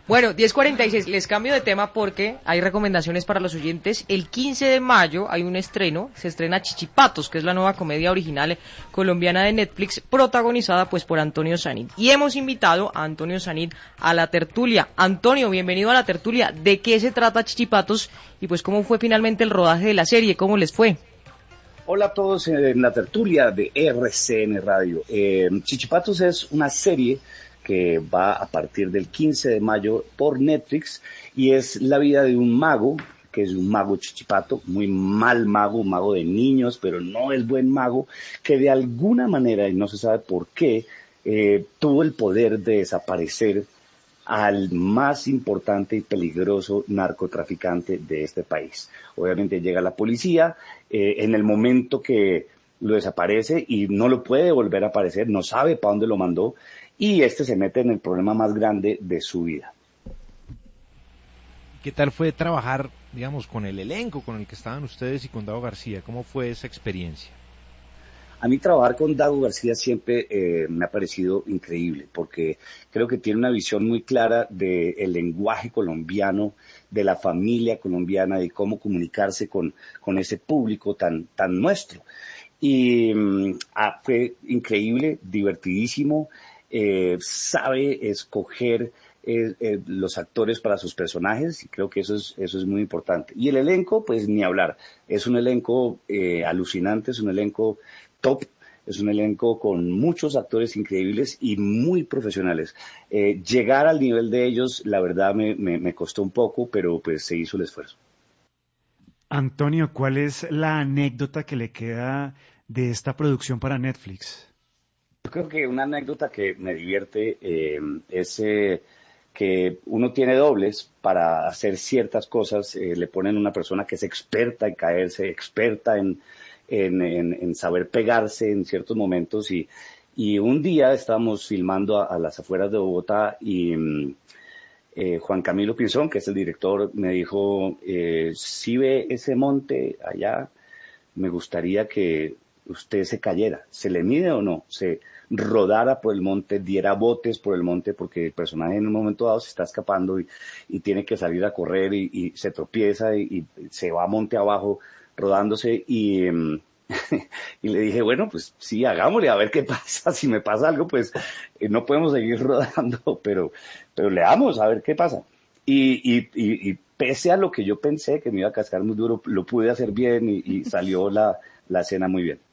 Bueno, 10:46, les cambio de tema porque hay recomendaciones para los oyentes. El 15 de mayo hay un estreno, se estrena Chichipatos, que es la nueva comedia original colombiana de Netflix, protagonizada pues por Antonio Sanid. Y hemos invitado a Antonio Sanid a la tertulia. Antonio, bienvenido a la tertulia. ¿De qué se trata Chichipatos? Y pues cómo fue finalmente el rodaje de la serie, ¿cómo les fue? Hola a todos en la tertulia de RCN Radio. Chichipatos es una serie que va a partir del 15 de mayo por Netflix y es la vida de un mago, que es un mago chichipato, muy mal mago, un mago de niños, pero no es buen mago, que de alguna manera, y no se sabe por qué, tuvo el poder de desaparecer al más importante y peligroso narcotraficante de este país. Obviamente llega la policía en el momento que lo desaparece y no lo puede volver a aparecer, no sabe para dónde lo mandó y este se mete en el problema más grande de su vida. ¿Qué tal fue trabajar, digamos, con el elenco con el que estaban ustedes y con Dago García? ¿Cómo fue esa experiencia? A mí trabajar con Dago García siempre me ha parecido increíble porque creo que tiene una visión muy clara del lenguaje colombiano, de la familia colombiana, de cómo comunicarse con ese público tan nuestro. Y fue increíble, divertidísimo, sabe escoger los actores para sus personajes y creo que eso es muy importante. Y el elenco, pues ni hablar, es un elenco alucinante, es un elenco top, es un elenco con muchos actores increíbles y muy profesionales. Llegar al nivel de ellos, la verdad me costó un poco, pero pues se hizo el esfuerzo. Antonio, ¿cuál es la anécdota que le queda de esta producción para Netflix? Yo creo que una anécdota que me divierte es que uno tiene dobles para hacer ciertas cosas, le ponen una persona que es experta en caerse, experta en saber pegarse en ciertos momentos y un día estábamos filmando a las afueras de Bogotá y Juan Camilo Pinzón, que es el director, me dijo, si ve ese monte allá, me gustaría que usted se cayera, ¿se le mide o no? Se rodara por el monte, diera botes por el monte, porque el personaje en un momento dado se está escapando y tiene que salir a correr y se tropieza y se va monte abajo rodándose y le dije, bueno, pues sí, hagámosle, a ver qué pasa, si me pasa algo, pues no podemos seguir rodando, pero le damos, a ver qué pasa. Y pese a lo que yo pensé que me iba a cascar muy duro, lo pude hacer bien y salió la escena muy bien.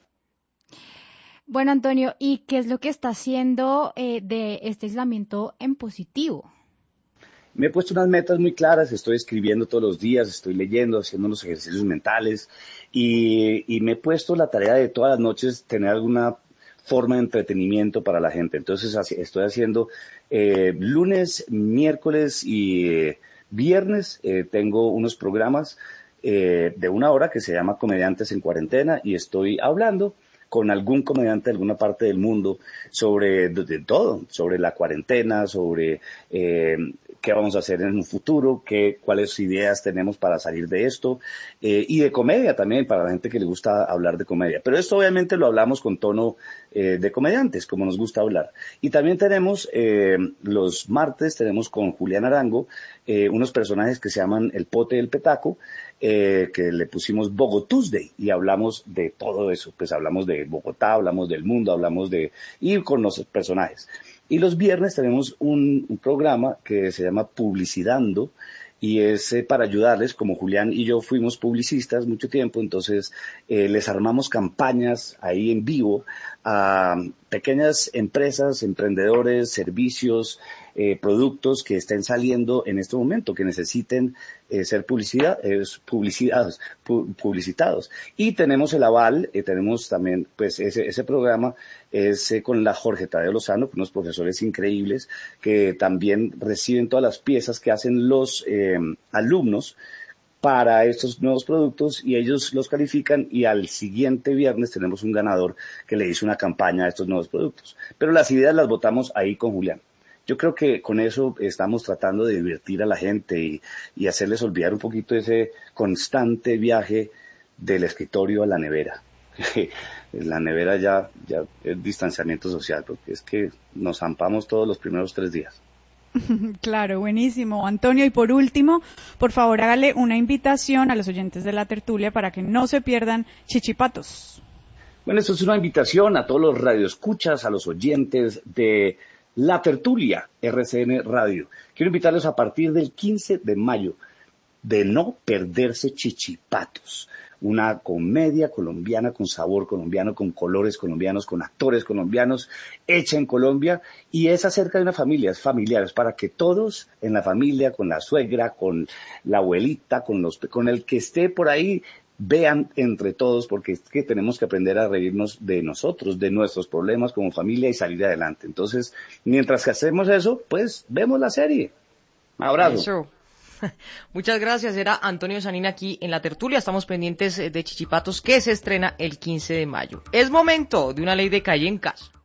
Bueno, Antonio, ¿y qué es lo que está haciendo de este aislamiento en positivo? Me he puesto unas metas muy claras, estoy escribiendo todos los días, estoy leyendo, haciendo unos ejercicios mentales y me he puesto la tarea de todas las noches tener alguna forma de entretenimiento para la gente. Entonces estoy haciendo lunes, miércoles y viernes, tengo unos programas de 1 hora que se llama Comediantes en Cuarentena y estoy hablando con algún comediante de alguna parte del mundo sobre de todo, sobre la cuarentena, sobre qué vamos a hacer en un futuro, cuáles ideas tenemos para salir de esto, y de comedia también, para la gente que le gusta hablar de comedia. Pero esto obviamente lo hablamos con tono de comediantes, como nos gusta hablar. Y también tenemos, los martes, tenemos con Julián Arango, unos personajes que se llaman El Pote y el Petaco, que le pusimos Bogo Tuesday y hablamos de todo eso, pues hablamos de Bogotá, hablamos del mundo, hablamos de ir con los personajes. Y los viernes tenemos un programa que se llama Publicidando y es para ayudarles, como Julián y yo fuimos publicistas mucho tiempo, entonces les armamos campañas ahí en vivo a pequeñas empresas, emprendedores, servicios, productos que estén saliendo en este momento, que necesiten ser publicitados. Y tenemos el aval, tenemos también, pues ese programa es con la Jorge Tadeo Lozano, con unos profesores increíbles que también reciben todas las piezas que hacen los alumnos para estos nuevos productos y ellos los califican y al siguiente viernes tenemos un ganador que le hizo una campaña a estos nuevos productos. Pero las ideas las votamos ahí con Julián. Yo creo que con eso estamos tratando de divertir a la gente y hacerles olvidar un poquito ese constante viaje del escritorio a la nevera. La nevera ya es distanciamiento social, porque es que nos zampamos todos los primeros 3 días. Claro, buenísimo, Antonio. Y por último, por favor, hágale una invitación a los oyentes de La Tertulia para que no se pierdan Chichipatos. Bueno, esto es una invitación a todos los radioescuchas, a los oyentes de La Tertulia, RCN Radio. Quiero invitarlos a partir del 15 de mayo de no perderse Chichipatos, una comedia colombiana con sabor colombiano, con colores colombianos, con actores colombianos, hecha en Colombia, y es acerca de una familia, es familiar, es para que todos en la familia, con la suegra, con la abuelita, con el que esté por ahí, vean entre todos, porque es que tenemos que aprender a reírnos de nosotros, de nuestros problemas como familia y salir adelante. Entonces, mientras que hacemos eso, pues vemos la serie. Un abrazo. Eso. Muchas gracias, era Antonio Sanín aquí en La Tertulia. Estamos pendientes de Chichipatos, que se estrena el 15 de mayo. Es momento de una ley de calle en casa.